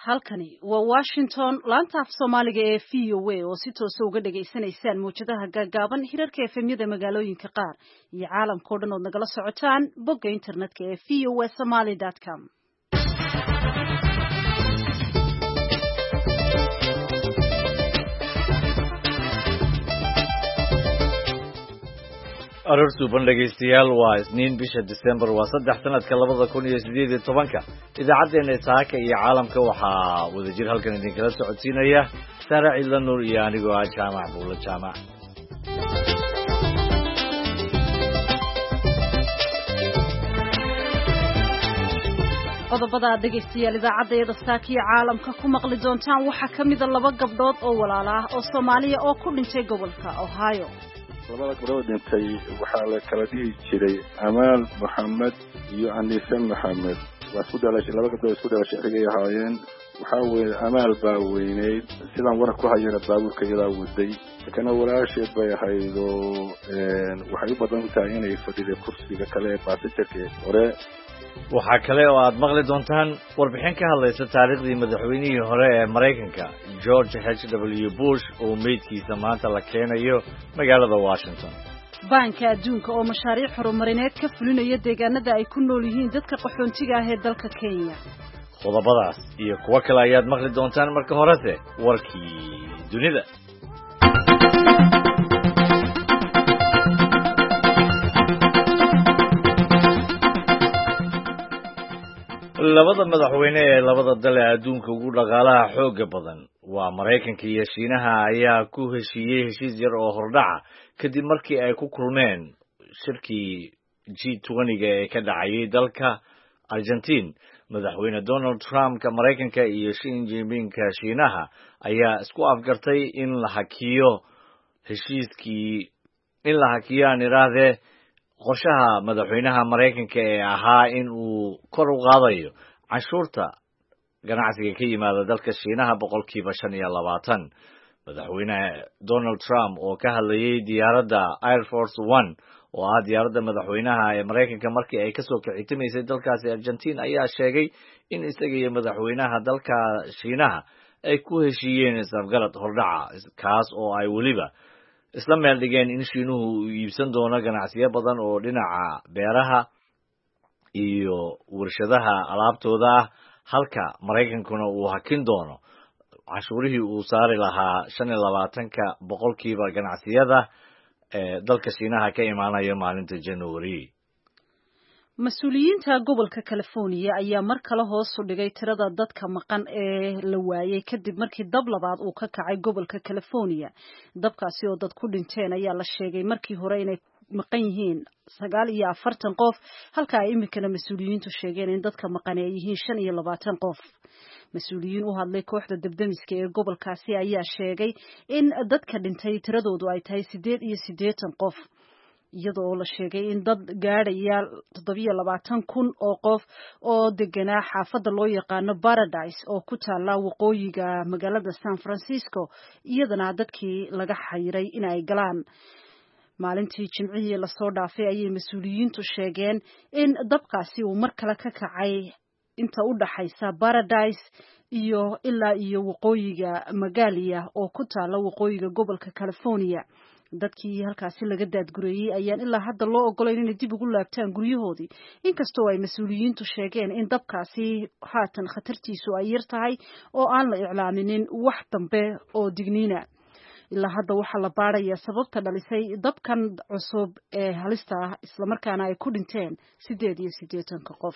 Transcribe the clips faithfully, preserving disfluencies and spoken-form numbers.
halkani waa Washington laanta af Soomaaliga ee V O A oo si toos ah uga dhageysanaysaan muujadaha gaagaaban hirarka efemyada magaalooyinka qaar iyo caalamka oo dhan oo nagala socotaan bogga internetka ee v o a somali dot com. arortu bandhagaystayaal waa isniin bisha December waa saddex sanadka labada kun iyo siddeed iyo tobanka idaacadeena saaka iyo caalamka waxaa wadajir halkan idin kala socodsiinaya Sara Ciidla Nuur iyo anigoo ah Jaamac Buula Jaamac qodobada dhageystayaal idaacadeeda saaka iyo caalamka ku maqli doontaan waxaa kamid ah laba gabdhood oo walaalo ah oo Soomaaliya oo ku dhintay gobolka Ohio labada gabdhood dhintay waxaa la kala dhihi jiray Amaal Maxamed iyo Anise Maxamed waa isku dhalashay laba gabdhood isku dhalashay xigay ahaayeen waxaa weeye Amaal baa weyneyd sidaan war ku hayana baabuurka iyada waday kana walaasheed bay ahayd oo waxay u badan tahay inay fadhido kursiga kale ee baasajarka hore waxaa kale oo aad maqli doontaan warbixin ka hadlaysa taariikhdii madaxweynihii hore ee Mareykanka George H W Bush oo meydkiisa maanta la keenayo magaalada Washington. Banka adduunka oo mashaariic horumarineed ka fulinaya deegaanada ay ku nool yihiin dadka qaxoontiga ah ee dalka Kenya. Qodobadaas iyo kuwa kale ayaad maqli doontaan marka horese warkii dunida. labada madaxweyne ee labada dal ee adduunka ugu dhaqaalaha xooga badan waa Mareykanka iyo Shiinaha ayaa ku heshiiyay heshiis yar oo hordhaca kadib markii ay ku kulmeen shirkii G twenty ee ka dhacay dalka Argentina. Madaxweyne Donald Trump ka Mareykanka iyo Xi Jinping ka Shiinaha ayaa isku afgartay in la hakiyo heshiiskii in la hakiyaan iraade qorshaha madaxweynaha Mareykanka ee ahaa in uu kor u qaadayo cashuurta ganacsiga ka yimaada dalka Shiinaha boqolkiiba shan iyo labaatan. Madaxweyne Donald Trump oo ka hadlayay diyaaradda Air Force One oo ah diyaaradda madaxweynaha ee Mareykanka markii ay ka soo kicitimaysay dalkaasi Argentina ayaa sheegay in isaga iyo madaxweynaha dalka Shiinaha ay ku heshiiyeen isafgarad hordhaca kaas oo ay waliba isla meel dhigeen in Shiinuhu uu iibsan doono ganacsiyo badan oo dhinaca beeraha iyo warshadaha alaabtooda ah halka Mareykankuna uu hakin doono cashuurihii uu saari lahaa shan iyo labaatanka boqolkiiba ganacsiyada ee dalka Shiinaha ka imaanaya maalinta January. Mas'uuliyiinta gobolka California ayaa mar kale hoos u dhigay tirada dadka maqan ee la waayay kadib markii dab labaad uu ka kacay gobolka California. Dabkaasi oo dad ku dhinteen ayaa la sheegay markii hore inay maqan yihiin sagaal iyo afartan qof halka ay imikana mas'uuliyiintu sheegeen in dadka maqan ay yihiin shan iyo labaatan qof. Mas'uuliyiin u hadlay kooxda dabdamiska ee gobolkaasi ayaa sheegay in dadka dhintay tiradoodu ay tahay siddeed iyo siddeetan qof. iyadoo la sheegay in dad gaadhaya toddobiyo labaatan kun oo qof oo deganaa xaafadda loo yaqaano Paradise oo ku taala waqooyiga magaalada San Francisco iyadana dadkii laga xayiray in ay galaan. maalintii Jimcihii la soo dhaafay ayay mas'uuliyiintu sheegeen in dabkaasi uu mar kale ka kacay inta u dhaxaysa Paradise iyo ilaa iyo waqooyiga Magalia oo ku taala waqooyiga gobolka California. dadkii halkaasi laga daadgureeyay ayaan ilaa hadda loo ogolayn inay dib ugu laabtaan guryahoodii inkastoo ay mas'uuliyiintu sheegeen in dabkaasi haatan khatartiisu ay yar tahay oo aan la iclaaminin wax dambe oo digniina. ilaa hadda waxaa la baarayaa sababta dhalisay dabkan cusub ee halista ah isla markaana ay ku dhinteen siddeed iyo siddeetanka qof.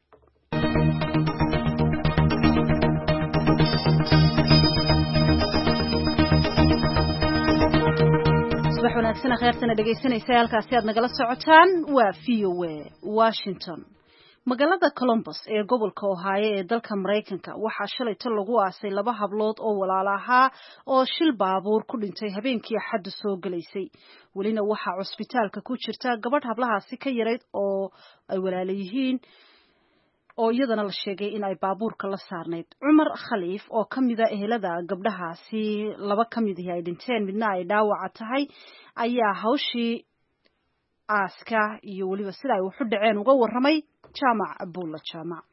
subax wanaagsan khayrtana dhageysanaysa halkaasi aad nagala socotaan waa V O A Washington. magaalada Columbus ee gobolka Ohio ee dalka Mareykanka waxaa shalayto lagu aasay laba hablood oo walaalo ahaa oo shil baabuur ku dhintay habeenkii Axad soo galaysay. walina waxaa cusbitaalka ku jirta gabadh hablahaasi ka yarayd oo ay walaalo yihiin oo iyadana la sheegay in ay baabuurka la saarneyd. Cumar Khaliif oo kamida ehelada gabdhahaasi laba kamid ah ay dhinteen midna ay dhaawac tahay ayaa hawshii aaska iyo waliba sida ay u xudhaceen uga waramay Jaamac Buula Jaamac.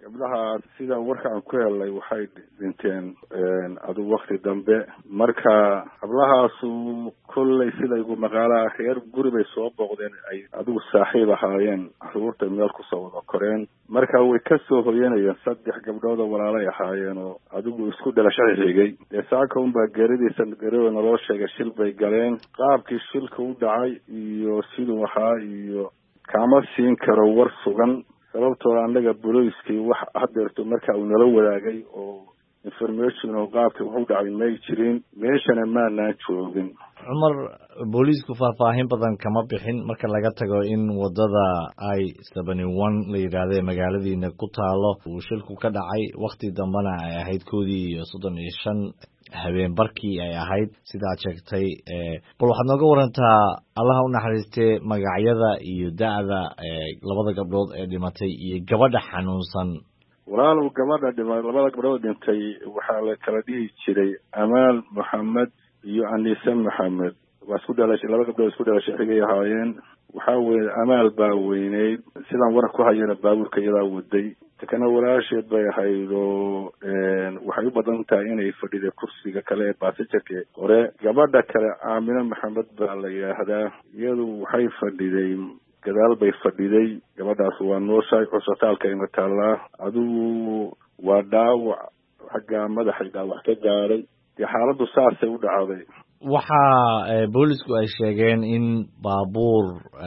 gabdhaha sida warkaan ku helay waxay dhinteen adu wakti dambe marka hablahaasu kolley sida igu maqaalaha reer guri bay soo booqdeen ay adigu saaxiib ahaayeen caruurta meel kusoo wada koreen marka way ka soo hoyanayeen saddex gabdhood oo walaalay ahaayeen oo adigu isku dhalasho xigay dee saaka unbaa geeridiisa geerida naloo sheegay shil bay galeen qaabkii shilka u dhacay iyo siduu ahaa iyo kama siin karo war sugan sababtoo annaga booliiskii wax hadeerto marka uu nala wadaagay oo information oo qaabkii wuxuu dhacay may jirin meeshana maanaan joogin cumar booliisku faahfaahin badan kama bixin marka laga tago in wadada i seventy one la yidhaahdo ee magaaladiina ku taalo uu shilku ka dhacay wakti dambena ay ahayd koodii iyo soddon iyo shan habeen barkii ay ahayd sidaad sheegtay bal waxaad nooga warantaa allaha u naxariistee magacyada iyo da-da labada gabdhood ee dhimatay iyo gabadha xanuunsan walaalow gabadha dhima labada gabdhood dhintay waxaa la kala dhihi jiray amaal moxamed iyo anise maxamed waa isku dhalashay laba gabdhood isku dhalashay xigay ahaayeen waxaa weye amaal baa weyneyd sidaan waran ku hayana baabuurka iyadaa waday takana walaasheed bay ahayd oo waxay u badan tahay inay fadhiday kursiga kale ee baasajarka hore gabadha kale aamine maxamed baa la yidhaahdaa iyadu waxay fadhiday gadaal bay fadhiday gabadhaas waa nooshahay cusbitaalka ina taallaa adigu waa dhaawac xagga madaxay dhaawac ka gaadhay dee xaaladdu saasay u dhacday waxaa boolisku ay sheegeen in baabuur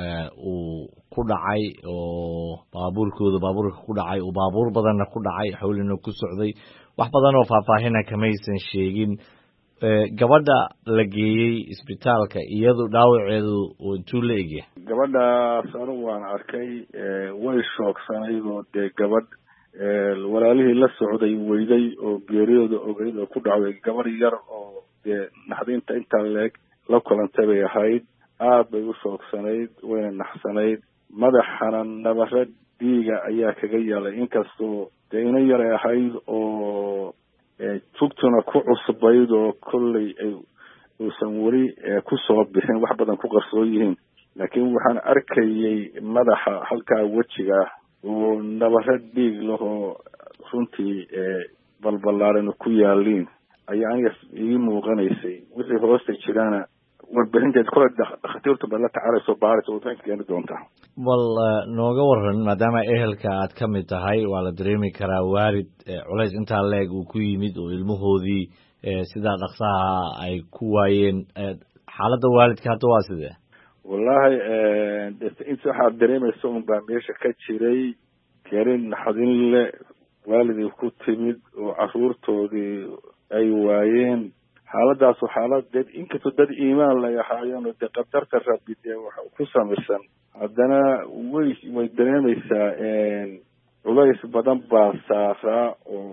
uu ku dhacay oo baabuurkooda baabuurka ku dhacay uu baabuur badanna ku dhacay xawlina ku socday wax badan oo faahfaahina kamaysan sheegin gabadha la geeyey isbitaalka iyadu dhaawaceedu intuu la egya gabadhaas anigu waan arkay way shoogsanayd oo dee gabadh walaalihii la socday weyday oo geeriyooda ogeyd oo ku dhacday gabar yar oo dee naxdinta intaa leeg la kulantay bay ahayd aad bay u shoogsanayd wayna naxsanayd madaxana nabare dhiiga ayaa kaga yaalay inkastoo dee ina yaray ahayd oo tugtuna ku cusbayd oo kolley ay uusan weli kusoo bixin wax badan ku qarsoon yihiin laakiin waxaan arkayay madaxa halkaa wejiga oo nabare dhiig lahoo runtii balbalaaran ku yaaliin ayaa aniga ii muuqanaysay wixii hoosta jiraana warbixinteed kole dhakhaatiirtu bay la tacaalayso baaraysa wadooyinka keeni doontaa bal nooga waran maadaama ehelka aad ka mid tahay waa la dareemi karaa waalid culays intaa leeg uu ku yimid oo ilmahoodii sidaa dhaksaha ay ku waayeen xaaladda waalidka hadda waa sidee wallahi int waxaad dareemaysa un baa meesha ka jiray gerin naxdin le waalidii ku timid oo caruurtoodii ay waayeen xaaladaasu xaalad dad inkastoo dad iimaan lay ahaayeen oo dee qadarta rabbi dee waxa ku samaysan haddana way way dareemaysaa culays badan baa saaraa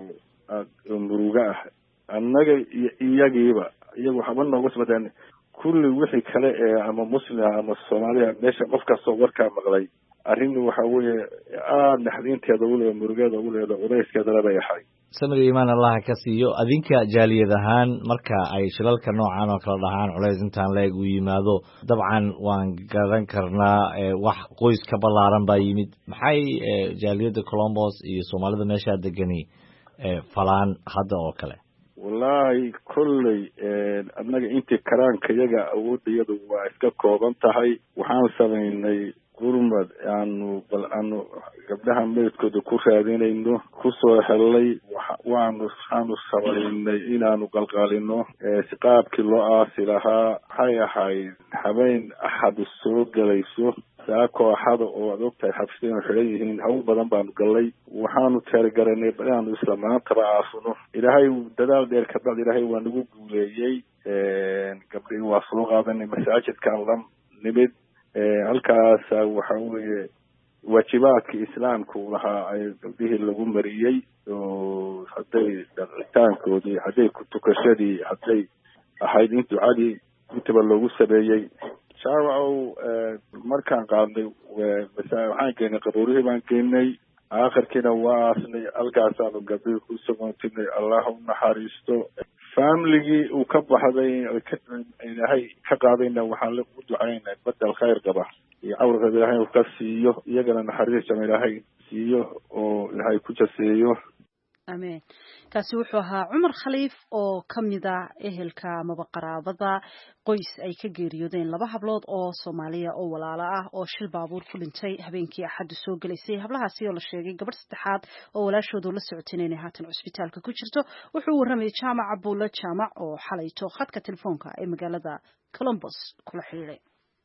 oo muruga ah annaga iyo iyagiiba iyagu waxba nooga smadaan kulli wixii kale ee ama muslimha ama soomaaliya meesha qof kastoo warkaa maqlay arrin waxa weeye aada naxdinteeda uleeda murugeeda uleeda culayskeedana bay ahay samir iimaan allaha ka siiyo adinka jaaliyad ahaan marka ay shilalka noocan oo kala dhahaan culays intaan leeg uu yimaado dabcan waan garan karnaa wax qoys ka ballaaran baa yimid maxay jaaliyadda colombos iyo soomaalida meeshaa degani falaan hadda oo kale wallahi kolley annaga intii karaanka iyaga awoodda iyadu waa iska kooban tahay waxaan samaynay gurmad aanu bal aanu gabdhaha meydkooda ku raadinayno kusoo helay waanu waxaanu samaynay inaanu qalqaalino si qaabkii loo aasi lahaa waxay ahayd habeen axadu soo gelayso saa kooxada oo ad ogtahay xabsiinu xidhan yihiin hawl badan baanu gallay waxaanu teergaranay bal inaanu isla maantaba aasno ilaahay dadaal dheer kabacd ilaahay waa nagu guuleeyey gabdhihii waa soo qaadanay masaajidkaan la nimid halkaasa waxa weeye waajibaadkii islaamku lahaa ay gabdhihii lagu mariyey oo hadday dhaqitaankoodii hadday kutukashadii hadday ahayd in ducadii intaba loogu sameeyey shaawacow markaan qaadnay waxaan geenay qabuurihii baan geenay aakhirkiina waa aasnay halkaasaanu gabdhihii ku sagoontinay allah u naxariisto familigii uu ka baxday ilaahay ka qaadayna waxaan u ducaynay badel khayr qaba iyo cawrkeeda ilaahay uu ka siiyo iyagana naxariis jama ilaahay siiyo oo ilaahay ku jaseeyo amiin kaasi wuxuu ahaa Cumar Khaliif oo kamida ehelka amaba qaraabada qoys ay ka geeriyoodeen laba hablood oo Soomaaliya oo walaalo ah oo shil baabuur ku dhintay habeenkii Axad soo galeysay hablahaasi oo la sheegay gabadh saddexaad oo walaashoodu la socotay inay haatan cusbitaalka ku jirto wuxuu warramay Jaamac Abuula Jaamac oo xalayto khadka telefoonka ee magaalada Columbus kula xiriiray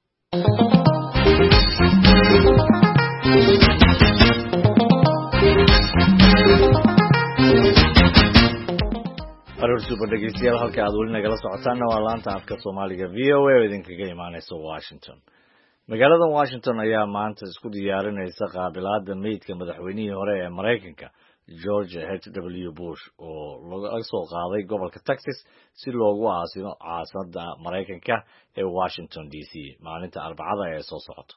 aroor super dhegeystayaal halka aad weli nagala socotaanna waa laanta afka Soomaaliga V O A oo idinkaga imaanaysa Washington. Magaalada Washington ayaa maanta isku diyaarinaysa qaabilaadda meydka madaxweynihii hore ee Mareykanka George H W Bush oo laga soo qaaday gobolka Texas si loogu aasino caasimada Mareykanka ee Washington D C maalinta Arbacada ee soo socota.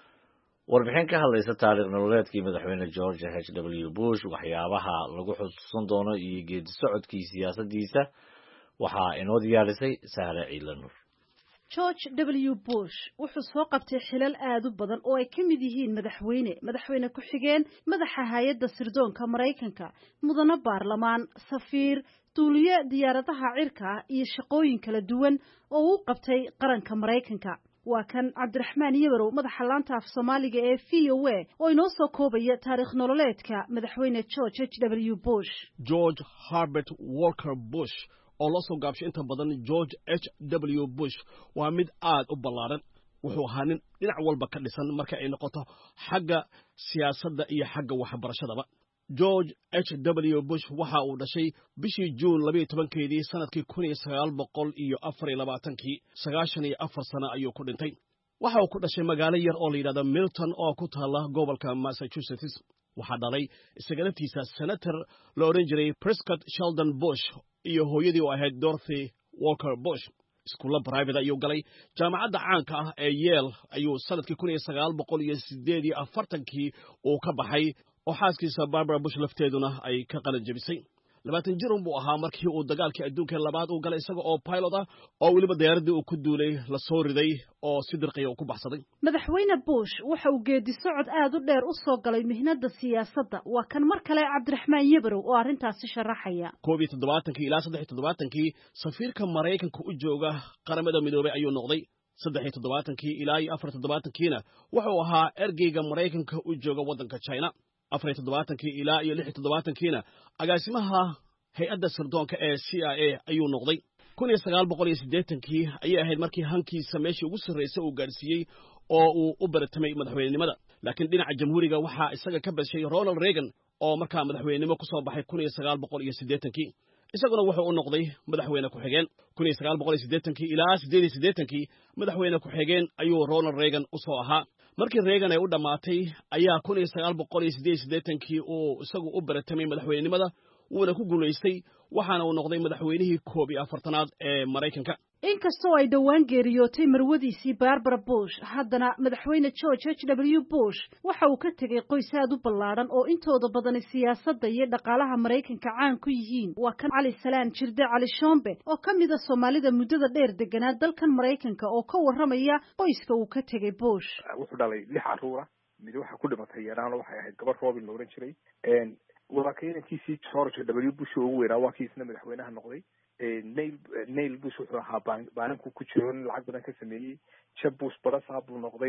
warbixin ka hadlaysa taariikh nololeedkii madaxweyne George H W Bush waxyaabaha lagu xusuusan doono iyo geedi socodkii siyaasadiisa waxaa inoo diyaarisay Sahra Ciilanur. George W Bush wuxuu soo qabtay xilal aad u badan oo ay ka mid yihiin madaxweyne madaxweyne ku xigeen madaxa hay'adda sirdoonka Mareykanka mudane baarlamaan safiir duuliye diyaaradaha cirka iyo shaqooyin kala duwan oo uu qabtay qaranka Mareykanka waa kan Cabdiraxmaan Yabarow madaxa laanta af Soomaaliga ee V O A oo inoo soo koobaya taariikh nololeedka madaxweyne George H W Bush. George Herbert Walker Bush oo la soo gaabshay inta badan George H W Bush waa mid aad u ballaaran wuxuu ahaa nin dhinac walba ka dhisan marka ay noqoto xagga siyaasadda iyo xagga waxbarashadaba. George H W Bush waxa uu dhashay bishii June laba iyo tobankeedii sanadkii kun iyo sagaal boqol iyo afar iyo labaatankii sagaashan iyo afar sano ayuu ku dhintay. Waxa uu ku dhashay magaalo yar oo la yiraahdo Milton oo ku taala gobolka Massachusetts. Waxa dhalay isaga laftiisa senator la oran jiray Prescott Sheldon Bush iyo hooyadii oo ahayd Dorothy Walker Bush. iskuulla private ayuu galay jaamacadda caanka ah ee Yale ayuu sanadkii kun iyo sagaal boqol iyo siddeed iyo afartankii uu ka baxay oo xaaskiisa Barbara Bush lafteeduna ay ka qalin jabisay labaatan jir buu ahaa markii uu dagaalkii adduunka labaad uu galay isaga oo pilot ah oo waliba diyaaradii uu ku duulay la soo riday oo si dirqiya uu ku baxsaday. Madaxweyne Bush waxa uu geedi socod aad u dheer u soo galay mihnada siyaasadda waa kan mar kale Cabdiraxmaan Yabarow oo arintaasi sharaxaya. koob iyo toddobaatankii ilaa saddex iyo toddobaatankii safiirka Mareykanka u jooga qaramada midoobay ayuu noqday. saddex iyo toddobaatankii ilaa afar iyo toddobaatankiina wuxuu ahaa ergeyga Mareykanka u jooga waddanka China. afar iyo toddobaatankii ilaa iyo lix iyo toddobaatankiina agaasimaha hay'adda sirdoonka ee C I A ayuu noqday. kun iyo sagaal boqol iyo siddeetankii ayay ahayd markii hankiisa meeshii ugu sarreysay uu gaarsiiyey oo uu u baratamay madaxweynenimada. laakiin dhinaca jamhuuriga waxaa isaga ka bashay Ronald Reagan oo markaa madaxweynenimo ku soo baxay kun iyo sagaal boqol iyo siddeetankii. isaguna wuxuu u noqday madaxweyne ku xigeen kun iyo sagaal boqol iyo siddeetankii ilaa siddeed iyo siddeetankii madaxweyne ku xigeen ayuu Ronald Reagan u soo ahaa. markii Reagan ay u dhamaatay ayaa kun iyo sagaal boqol iyo siddeed iyo siddeetankii uu isagu u baratamay madaxweynenimada wuuna ku guuleystay waxaana uu noqday madaxweynihii koob iyo afartanaad ee Mareykanka. inkastoo ay dhowaan geeriyootay marwadiisii Barbara Bush haddana madaxweyne George H W Bush waxa uu ka tegay qoys aad u ballaaran oo intooda badan siyaasadda iyo dhaqaalaha Mareykanka caan ku yihiin waa kan Cali Salaan Jirde Cali Shombe oo ka mid ah Soomaalida muddada dheer deganaa dalkan Mareykanka oo ka warramaya qoyska uu ka tegay Bush. wuxuu dhalay lix carruur ah mid waxa ku dhimatay yaraan waxay ahayd gabar Robin la oran jiray walaakayinkiisii George W Bush ugu weeraa waa kiisna madaxweynaha noqday. Neil Neil Bush wuxuu ahaa baanku ku jiro lacag badan ka sameeyay. Jeb Bush barasa buu noqday.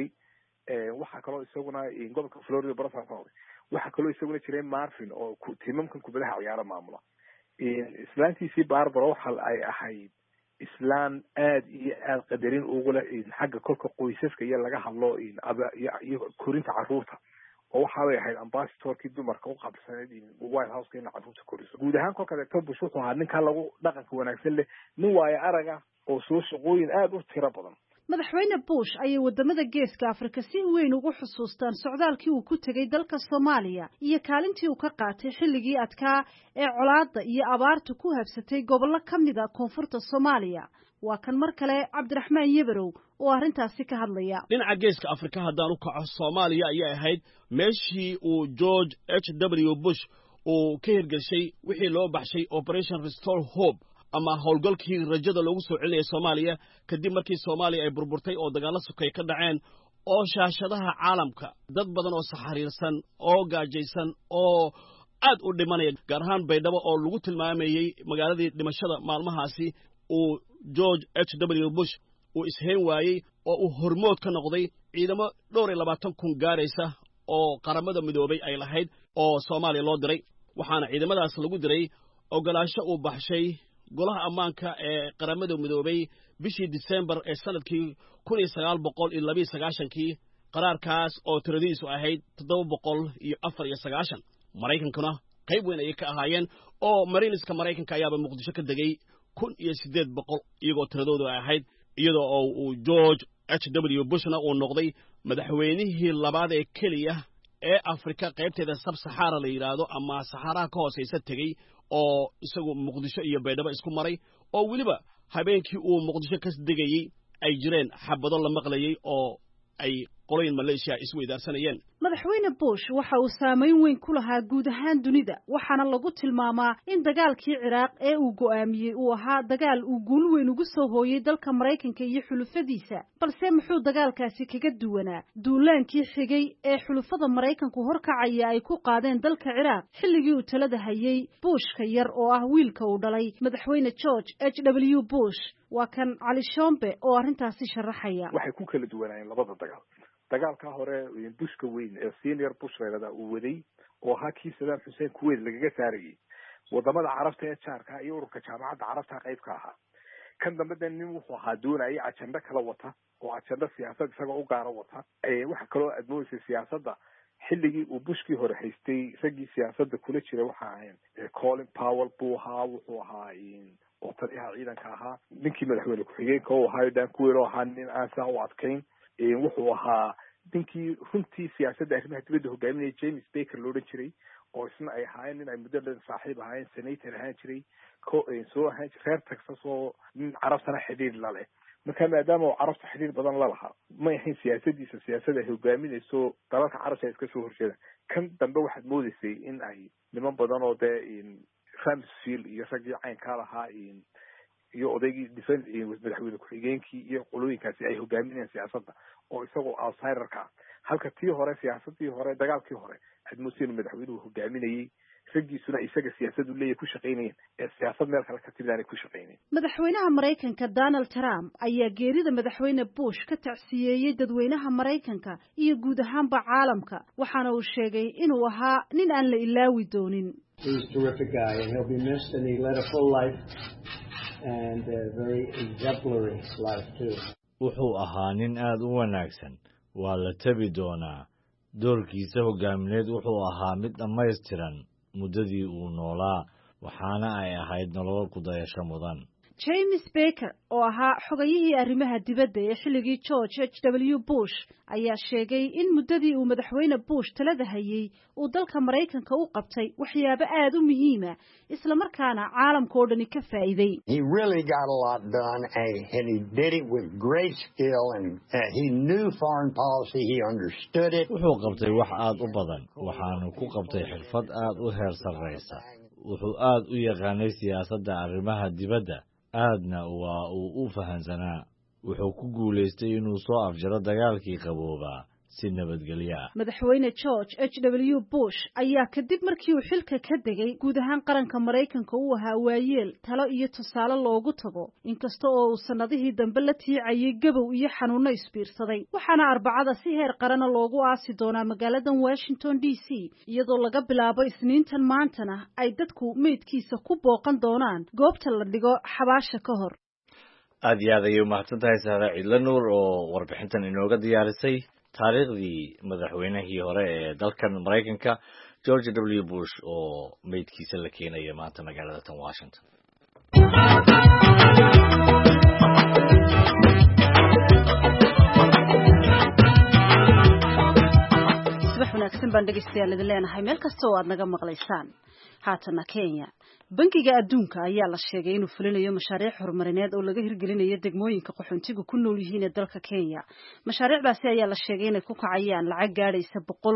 waxa kaloo isaguna gobolka Florida barasa noqday. waxa kaloo isaguna jiray Marvin oo tiimamkan kubadaha ciyaara maamula. islaantiisii Barbara waxa ay ahayd islaan aad iyo aad qadarin ugu leh xagga kolka qoysaska iyo laga hadlo iyo korinta carruurta oo waxa ay ahayd ambassadorkii dumarka u qabsaneed White House-ka in carruurta koriso. guud ahaan kolka Doctor Bush wuxuu ahaa ninka lagu dhaqanka wanaagsan leh nin waayo araga oo soo shaqooyin aad u tiro badan. madaxweyne Bush ayay wadamada geeska Afrika si weyn ugu xusuustaan socdaalkii uu ku tagay dalka Soomaaliya iyo kaalintii uu ka qaatay xilligii adkaa ee colaadda iyo abaartu ku habsatay gobollo ka mid ah koonfurta Soomaaliya. waa kan mar kale Cabdiraxmaan Yabarow oo arintaasi ka hadlaya. dhinaca geeska Afrika haddaan u kaco Soomaaliya ayay ahayd meeshii uu George H W Bush uu ka hirgashay wixii loo baxshay Operation Restore Hope ama howlgalkii rajada lagu soo celinayay Soomaaliya kadib markii Soomaaliya ay burburtay oo dagaalo sukay ka dhaceen oo shaashadaha caalamka dad badan oo saxariirsan oo gaajaysan oo aad u dhimanaya gaar ahaan baydhabo oo lagu tilmaamayey magaaladii dhimashada maalmahaasi uu George H W Bush uu isheen waayey oo uu hormood ka noqday ciidamo dhowr iyo labaatan kun gaaraysa oo qaramada midoobay ay lahayd oo Soomaaliya loo diray waxaana ciidamadaas lagu diray ogolaansho uu baxshay golaha ammaanka ee qaramada midoobay bishii December ee sanadkii kun iyo sagaal boqol iyo laba iyo sagaashan kii qaraarkaas oo tiradiisu ahayd toddoba boqol iyo afar iyo sagaashan Mareykankuna qayb weyn ay ka ahaayeen oo Marineska Mareykanka ayaaba Muqdisho ka degay kun iyo siddeed boqol iyagoo tiradoodu ahayd iyadoo uu George H W Bushna uu noqday madaxweynihii labaad ee kaliya ee Afrika qaybteeda Sub-Sahara la yiraahdo ama Saharaha ka hooseysa tagay oo isagu Muqdisho iyo Baydhabo isku maray oo waliba habeenkii uu Muqdisho ka degayay ay jireen xabado la maqlayay oo ay qoloyin Malaysia isweydaarsanayeen madaxweyne Bush waxa uu saameyn weyn ku lahaa guud ahaan dunida waxaana lagu tilmaamaa in dagaalkii Ciraaq ee uu go'aamiyey uu ahaa dagaal uu guul weyn ugu soo hooyay dalka Mareykanka iyo xulufadiisa balse muxuu dagaalkaasi kaga duwanaa duulaankii xigay ee xulufada Mareykanku horkacaya ay ku qaadeen dalka Ciraaq xilligii uu talada hayay Bushka yar oo ah wiilka uu dhalay madaxweyne George H W Bush waa kan Cali Shombe oo arrintaasi sharaxaya waxay ku kala duwanaayeen labada dagaal dagaalka hore Bushka weyn ee senior Bush reerada uu waday oo ahaa kii Saddam Hussein Kuwait lagaga saarayay wadamada Carabta ee jaarka iyo ururka jaamacadda Carabta qayb ka ahaa kan dambe nin wuxuu ahaa doonayay ajanda kala wata oo ajanda siyaasad isaga u gaar wata ee waxa kale oo admoonayay siyaasadda xilligii uu Bushkii hore haystay ragii siyaasadda kula jiray waxa ahayn Colin Powell buu ahaa wuxuu ahaa oo taliyaha ciidanka ahaa ninkii madaxweyne ku-xigeenka oo ahaa Dan Quayle oo ahaa nin aan saa u adkayn wuxuu ahaa ninkii runtii siyaasadda arrimaha dibadda hogaaminayay James Baker loo odhan jiray oo isna ay ahaayeen nin ay muddo dhan saaxiib ahaayeen senator ahaan jiray soo ahaan jiray reer Texas oo nin carabtana xidhiir la leh marka maadaama uu carabta xidhiir badan la lahaa ma ahayn siyaasaddiisa siyaasada ay hogaaminayso dalalka carabta iska soo horjeeda kan dambe waxaad moodaysay in ay niman badan oo dee Rumsfeld iyo raggii caynka lahaa iyo odaygii defense madaxweyne ku-xigeenkii iyo qolooyinkaasi ay hogaaminayaan siyaasadda oo isagoo outsiderka halka tii hore siyaasadii hore dagaalkii hore admusin madaxweynuhu hogaaminayay raggiisuna isaga siyaasadu leeyahay ku shaqeynayeen ee siyaasad meel kale ka timid ku shaqeynayeen madaxweynaha Mareykanka Donald Trump ayaa geerida madaxweyne Bush ka tacsiyeeyay dadweynaha Mareykanka iyo guud ahaanba caalamka waxaana uu sheegay inuu ahaa nin aan la ilaawi doonin He's a terrific guy and he'll be missed and he led a full life and a very exemplary life too. Wuxuu ahaa nin aad u wanaagsan waa la tabi doonaa doorkiisa hogaamineed wuxuu ahaa mid dhammaystiran muddadii uu noolaa waxaana ay ahayd nolol ku dayasho mudan James Baker oo ahaa xogayihii arrimaha dibadda ee xilligii George H W Bush ayaa sheegay in muddadii uu madaxweyne Bush talada hayay uu dalka Mareykanka u qabtay waxyaabo aad u muhiim ah isla markaana caalamka oo dhan ka faa'iiday. He really got a lot done and he did it with great skill and uh, he knew foreign policy, he understood it. Wuxuu qabtay wax aad u badan waxaanu ku qabtay xirfad aad u heer sarreysa. Wuxuu aad u yaqaanay siyaasadda arrimaha dibadda aadna waa uu u fahansanaa wuxuu ku guuleystay inuu soo afjaro dagaalkii qaboobaa si nabadgelyo ah madaxweyne George H W Bush ayaa kadib markii uu xilka ka degay guud ahaan qaranka Mareykanka uu ahaa waayeel talo iyo tusaale loogu tago inkasta oo uu sanadihii dambe la tiicayay gabow iyo xanuuno isbiirsaday waxaana arbacada si heer qaran loogu aasi doonaa magaalada Washington D C iyadoo laga bilaabo isniintan maantana ay dadku meydkiisa ku booqan doonaan goobta la dhigo xabaasha ka hor aad iyo aad ayay umahadsantahay Sahra Ciidla Nuur oo warbixintan inooga diyaarisay taariikhdii madaxweynihii hore ee dalkan Mareykanka George W Bush oo meydkiisa la keenay maanta magaalada tan Washington subax wanaagsan baan dhegeystayaal idin leenahay meel kasta oo aad naga maqlaysaan haatana Kenya bankiga adduunka ayaa la sheegay inuu fulinayo mashaariic horumarineed oo laga hirgelinayo degmooyinka qaxoontiga ku nool yihiin ee dalka Kenya mashaariicdaasi ayaa la sheegay inay ku kacayaan lacag gaadhaysa boqol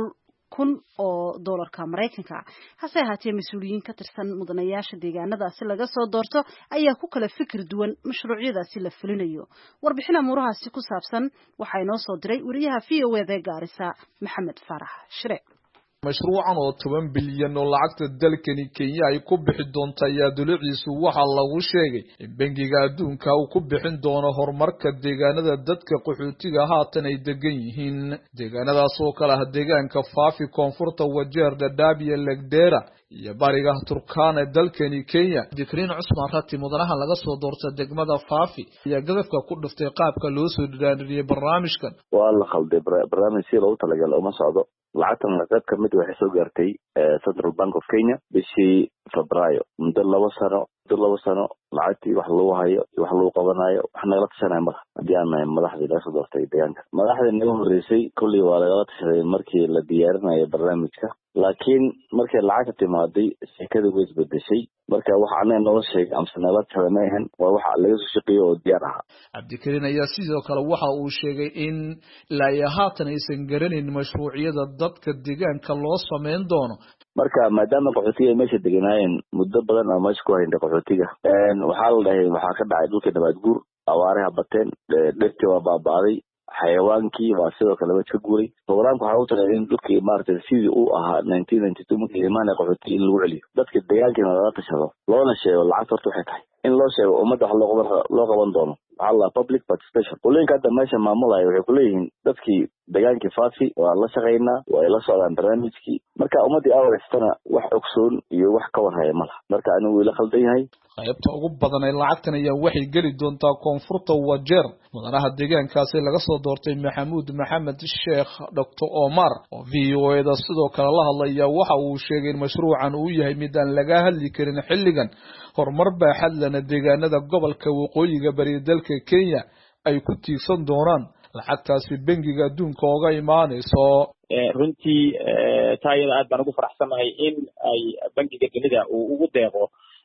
kun oo doolarka Mareykanka hase ahaatee mas'uuliyiin ka tirsan mudanayaasha deegaanadaasi laga soo doorto ayaa ku kala fikir duwan mashruucyadaasi la fulinayo warbixin amuurahaasi ku saabsan waxaa inoo soo diray wariyaha V O A ee Gaarisa Maxamed Farax Shire mashruucan oo toban bilyan oo lacagta dalkani Kenya ay ku bixi doonto ayaa duluciisu waxa lagu sheegay in bangiga adduunka uu ku bixin doono horumarka deegaanada dadka qaxootiga haatan ay degan yihiin deegaanadaas oo kala ah deegaanka Faafi koonfurta Wajeer Dadaab iyo Lagdera iyo bariga Turkana dalkani Kenya Dikriin Cusman Rati mudanaha laga soo doortay degmada Faafi ayaa gadafka ku dhuftay qaabka loo soo dhiraaniyay barnaamijkan waa la khalday barnaamijka loo talagalay uma socdo lacagtan qayb ka mid waxay soo gaartay Central Bank of Kenya bishii Febraayo muddo laba sano muddo laba sano lacagtii wax loo hayo wax loo qabanayo wax nagala tashanay madax hadii aan madaxda laga soo doortay deegaanka madaxda nagu horeysay kulli waa laga tashaday markii la diyaarinayo barnaamijka laakiin markii lacagta timaaday shirkadu way isbedeshay marka waxa aan noo sheegay amsanada tabanayhan waa waxa laga soo shaqeeyo oo diyaar ah Abdikariin ayaa sidoo kale waxa uu sheegay in la yahaatan aysan garanin mashruucyada dadka deegaanka loo sameyn doono marka maadaama qaxootiga meesha deganaayeen muddo badan oo meesha ku haynta qaxootiga een waxa la dhahay waxa ka dhacay dhulka nabaad guur awaaraha bateen dhirtii waa baabaaday xayawaankii waa sidoo kale wad ka guuray programka waxa uu taray in dhulkii maartay sidii uu ahaa nineteen ninety-two markii imaanay qaxootiga in lagu celiyo dadka deegaanka laga tashado loona sheego lacag horta waxay tahay in loo sheego ummadda wax loo qaban loo qaban doono alla public participation kulleenka hadda meesha maamulaya waxay ku leeyihiin dadkii deegaankii Faafi waa la shaqeynaa waa la socdaan barnaamijkii marka ummadii awreystana wax ogsoon iyo wax ka warhaya malaha marka anigu ila khaldan yahay qaybta ugu badan ee lacagtan ayaa waxay gali doontaa koonfurta Wajeer mudanaha deegaankaasi laga soo doortay Maxamuud Maxamed Sheekh Doctor Omar oo V O A da sidoo kale la hadlaya waxa uu sheegay in mashruucan uu yahay mid aan laga hadli karin xilligan horumar baaxad lana deegaanada gobolka waqooyiga bari dalka Kenya ay ku tiirsan doonaan lacagtaasi bangiga adduunka uga imaanayso runtii taayada aad baan ugu faraxsanahay in ay bangiga dunida uu ugu deeqo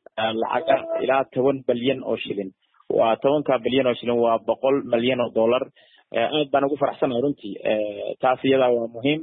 lacag ilaa toban bilyan oo shilin waa tobanka bilyan oo shilin waa boqol milyan oo dollar aad baan ugu faraxsanahay runtii taas iyada waa muhiim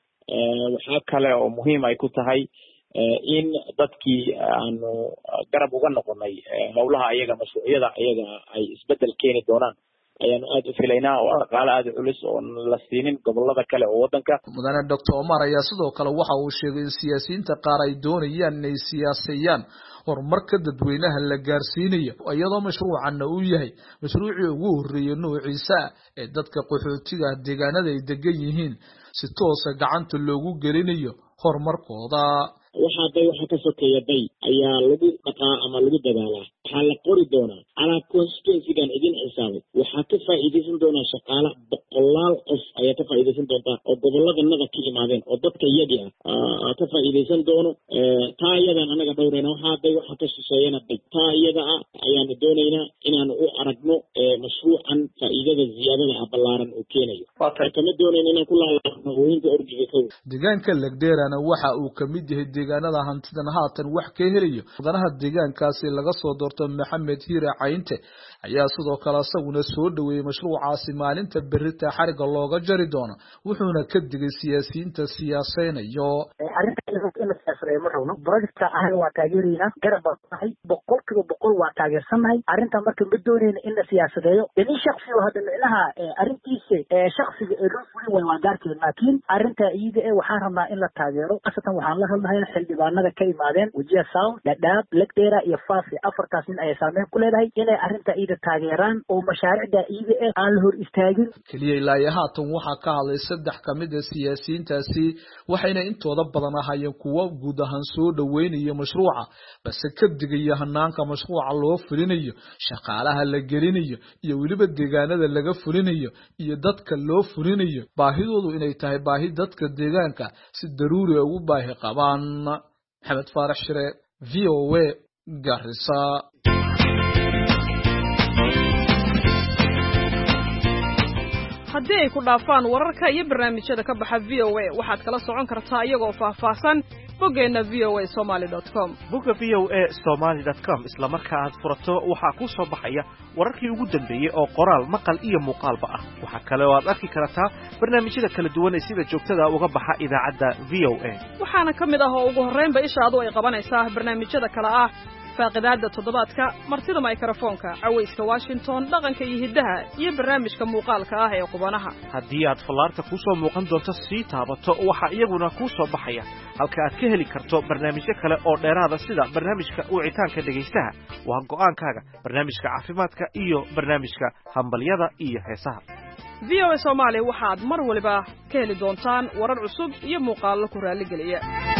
waxa kale oo muhiim ay ku tahay in dadkii aanu garab uga noqonay howlaha ayaga mashruucyada ayaga ay isbedel keeni doonaan ayaan aad u filaynaa oo dhaqaale aad u culus oo la siinin gobolada kale oo wadanka mudane Doctor Omar ayaa sidoo kale waxa uu sheegay in siyaasiyiinta qaar ay doonayaan inay siyaasadiyaan horumarka dadweynaha la gaarsiinayo iyadoo mashruucan uu yahay mashruucii ugu horeeyay noociisa ee dadka qaxootiga deegaanada ay degan yihiin si toos ah gacanta loogu gelinayo horumarkooda waxa day waxa ka sokeeya day ayaa lagu dhaqaa ama lagu dadaalaa waxa la qori doonaa ala constituency-gan idin xisaabay waxa ka faa'iideysan doona shaqaale boqolaal qof ayaa ka faa'iideysan doonta oo goboladannada ka yimaadeen oo dadka iyaga ah ka faa'iideysan doono taa iyadan anaga dhowrayna waxa day waxa ka shisheeyana day taa iyada ah ayaan doonaynaa inaan u aragno mashruucan faa'iidada ziyadada ah ballaaran oo keenayo kama doonayna inaan ku laalaabno hooyinka orjiga kow deegaanka Lagderana waxa uu kamid yahay deegaanada hantidan haatan wax ka helayo mudanaha deegaankaasi laga soo doorto Maxamed Hiire Caynte ayaa sidoo kale asaguna soo dhaweeyay mashruucaasi maalinta berita xariga looga jari doono wuxuuna ka digay siyaasiyiinta siyaasadeenayo projectka ahay waa taageerina garab baahay boqolkiiba boqol waa taageersanahay arrinta marka ma doonayna in la siyaasadeeyo dani shakhsi oo hadda micnaha arrintiisa shakhsiga ee loo fulin way waa gaarkeed laakiin arrinta iyada ee waxaan rabnaa in la taageero asatan waxaan la hadlahay xildhibaanada ka imaadeen Wajiya South Dadaab Lagdera iyo Faafi afartaas nin ay saameyn ku leedahay inay arrinta iyada taageeraan oo mashaariicda iyada ee aan la hor istaagin kaliya ilaa haatan waxa ka hadlay saddex kamid ah siyaasiyiintaasi waxayna intooda badan ahaayeen kuwa guud ahaan soo dhaweynaya mashruuca balse ka digaya hanaanka mashruuca loo fulinayo shaqaalaha la gelinayo iyo waliba deegaanada laga fulinayo iyo dadka loo fulinayo baahidoodu inay tahay baahi dadka deegaanka si daruuri ah ugu baahi qabaan Maxamed Farax Shire V O A Garissa haddii ay ku dhaafaan wararka iyo barnaamijyada ka baxa v o a waxaad kala socon kartaa iyagoo faahfaahsan boggeenna v o a somaly dot com bogga v o a somaly dot com isla marka aad furato waxaa kuu soo baxaya wararkii ugu dambeeyey oo qoraal maqal iyo muuqaalba ah waxaa kale oo aad arki kartaa barnaamijyada kala duwan ee sida joogtada uga baxa idaacadda v o a waxaana ka mid ah oo ugu horraynba ishaadu ay qabanaysaa barnaamijyada kale ah faaqidaadda toddobaadka martida mikrofoonka cawayska washington dhaqanka iyo hiddaha iyo barnaamijka muuqaalka ah ee qubanaha haddii aad fallaarta kuu soo muuqan doonto sii taabato waxaa iyaguna kuu soo baxaya halka aad ka heli karto barnaamijyo kale oo dheeraada sida barnaamijka wicitaanka dhegaystaha waa go'aankaaga barnaamijka caafimaadka iyo barnaamijka hambalyada iyo heesaha v o a soomaali waxaad mar waliba ka heli doontaan warar cusub iyo muuqaallo ku raalligeliya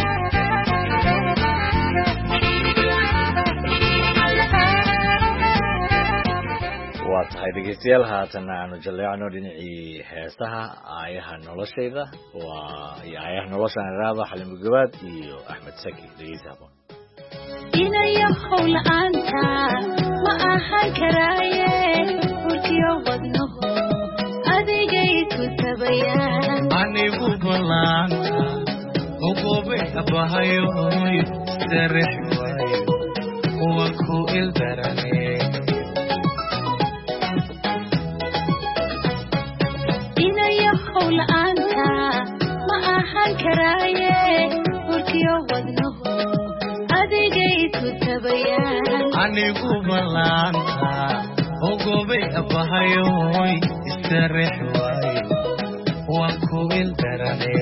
waa tahay dhegeystayaal haatan aanu jaleecno dhinacii heesaha aayaha noloshayda waa iyo aayaha noloshaan iraada xalimo gabaad iyo axmed saki dhegeysi haboon inayo howla-aanta ma ahaan karaaye urkiyo wadnaho adigay ku tabayaan anigu balaanta ogobe abahayoy sarex waayo kuwa ku ildarane howla-aanta ma ahaan karaaye urkiyo wadnaho adigay ku tabayaan anigu balaanta ogobe abahayoy sarex waayo kuwa ku ildarane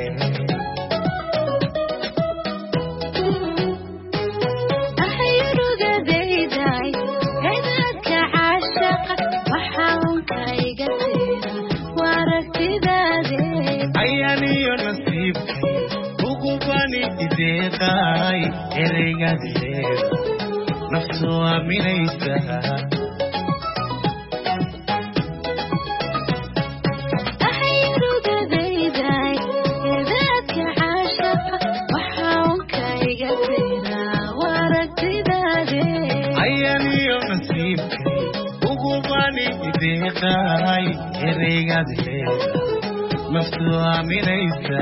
ideeqay ereygadeeda naftu aaminaysa ahayrugadayday eedaadka caashaqa waxaa unkayga teeraa waragtidaade ayaniyo nasiibkay ugu bani ideeqay ereygadeeda naftu aaminaysa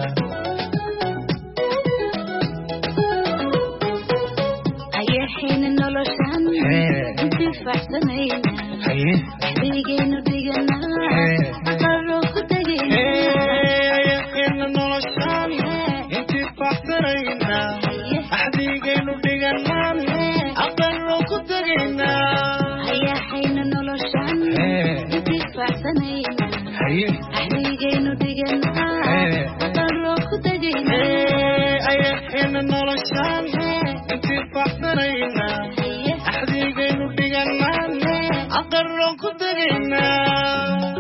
digaynu dhiganaa aqaro ku tagayna noloshaan intifaxsanayna axdigaynu dhiganaa aqaro ku tagaynaa hayaxayna noloshaan intifaxsanayna axdigaynu dhiganaa aqaro ku tagaynaa ayaxayna noloshaan intifaxsanayna axdigaynu dhiganaa aqarroon ku tegaynaa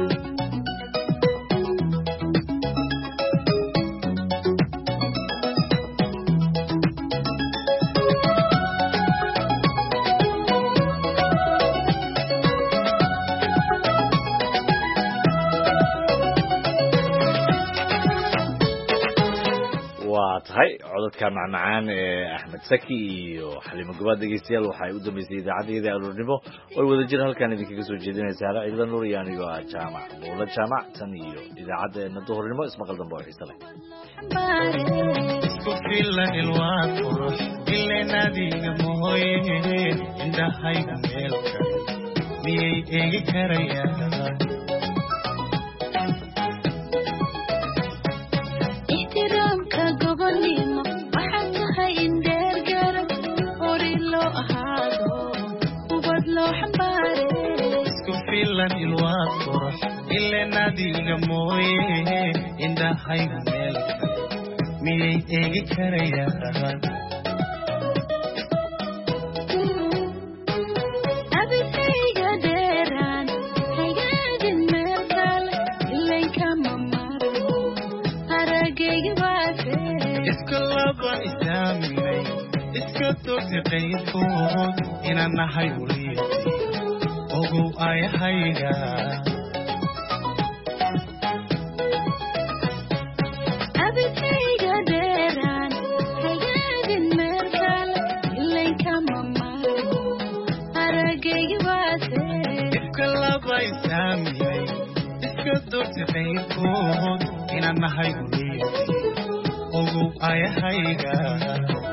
waa tahay codadka macmacaan ee axmed saki iyo xalimo gabaad dhegeystayaal waxay u dambeysay idaacadeeda aroornimo way wada jir halkan idinkaga soo jeedinaysa hara ciidla nuur iyo anigoo ah jaamac buula jaamac tan iyo idaacadeena duhurnimo ismaqal dambe oo xiise leh isku filan ilwaad qurux ileenadiga mooye indhahayga meel kale miyay eegi karayaan isku filan ilwaad qurux ileenadiga mooye indhahayga meel kale miyay eegi karayaan abikayga dheeraan hagaagin meel kale ilankama maro haragayga waate iska laban isaaminay iska togsi qaydkood inaan nahay weliisi ogow ayahayga abikayga dheeraan hagaagin meel kale ilankama maro haragayga waate iska laba isaaminay iska togsi qayrkood inaan nahay uliyo ogow ayahayga